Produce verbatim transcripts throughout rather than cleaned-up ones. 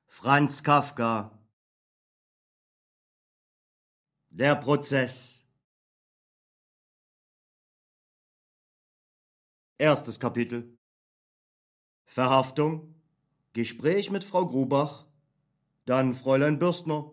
Franz Kafka. Der Prozess. Erstes Kapitel. Verhaftung. Gespräch mit Frau Grubach. Dann Fräulein Bürstner.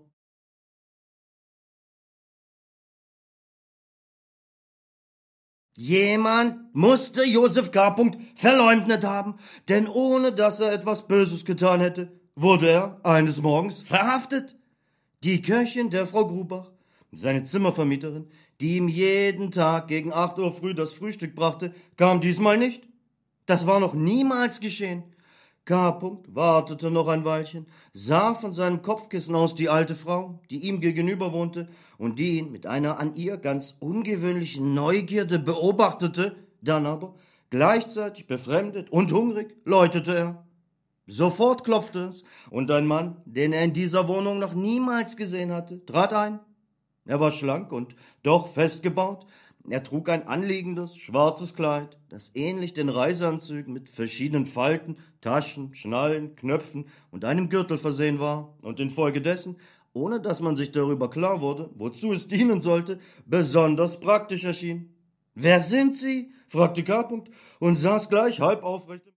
Jemand musste Josef K. verleumdet haben, denn ohne dass er etwas Böses getan hätte, wurde er eines Morgens verhaftet. Die Köchin der Frau Grubach, seine Zimmervermieterin, die ihm jeden Tag gegen acht Uhr früh das Frühstück brachte, kam diesmal nicht. Das war noch niemals geschehen. K. wartete noch ein Weilchen, sah von seinem Kopfkissen aus die alte Frau, die ihm gegenüber wohnte und die ihn mit einer an ihr ganz ungewöhnlichen Neugierde beobachtete, dann aber, gleichzeitig befremdet und hungrig, läutete er. Sofort klopfte es, und ein Mann, den er in dieser Wohnung noch niemals gesehen hatte, trat ein. Er war schlank und doch festgebaut. Er trug ein anliegendes, schwarzes Kleid, das ähnlich den Reiseanzügen mit verschiedenen Falten, Taschen, Schnallen, Knöpfen und einem Gürtel versehen war und infolgedessen, ohne dass man sich darüber klar wurde, wozu es dienen sollte, besonders praktisch erschien. »Wer sind Sie?« fragte K. und saß gleich halb aufrecht.